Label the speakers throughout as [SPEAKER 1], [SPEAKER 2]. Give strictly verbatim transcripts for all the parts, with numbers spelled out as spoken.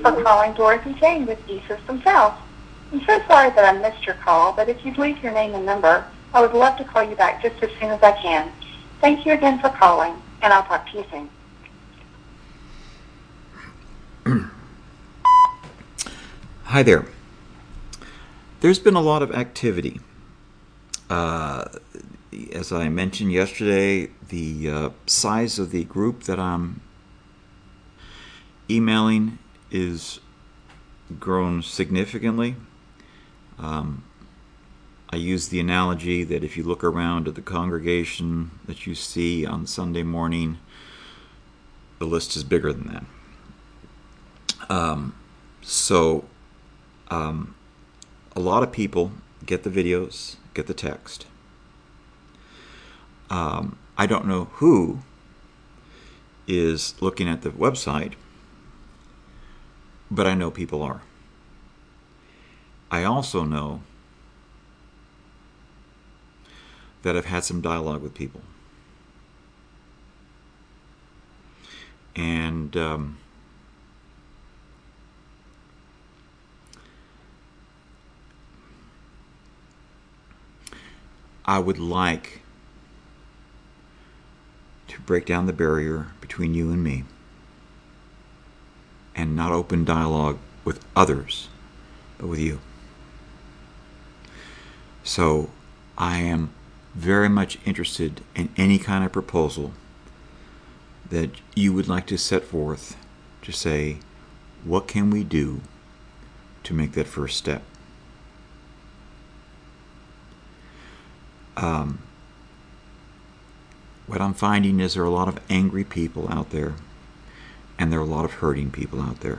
[SPEAKER 1] for calling Dorothy Jane with E-Systems Health. I'm so sorry that I missed your call, but if you'd leave your name and number, I would love to call you back just as soon as I can. Thank you again for calling, and I'll talk to you soon.
[SPEAKER 2] Hi there. There's been a lot of activity. Uh, as I mentioned yesterday, the uh, size of the group that I'm emailing is grown significantly. Um, I use the analogy that if you look around at the congregation that you see on Sunday morning, the list is bigger than that. Um, so, um, a lot of people get the videos, get the text. Um, I don't know who is looking at the website, but I know people are. I also know that I've had some dialogue with people. And um, I would like to break down the barrier between you and me and not open dialogue with others, but with you. So I am very much interested in any kind of proposal that you would like to set forth to say, what can we do to make that first step? Um, what I'm finding is there are a lot of angry people out there, and there are a lot of hurting people out there.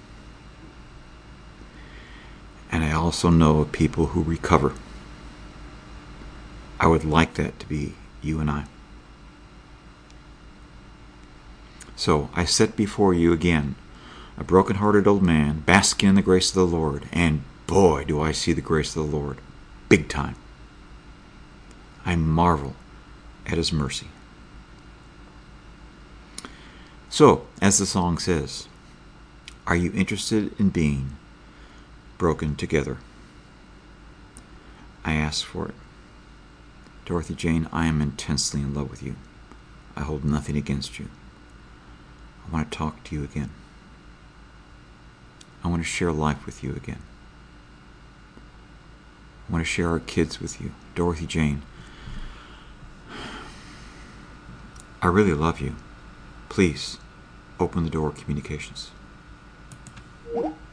[SPEAKER 2] And I also know of people who recover. I would like that to be you and I. So I set before you again a broken-hearted old man basking in the grace of the Lord, and boy, do I see the grace of the Lord, big time. I marvel at His mercy. So, as the song says, are you interested in being broken together? I ask for it. Dorothy Jane, I am intensely in love with you. I hold nothing against you. I want to talk to you again. I want to share life with you again. I want to share our kids with you. Dorothy Jane, I really love you. Please, open the door of communications.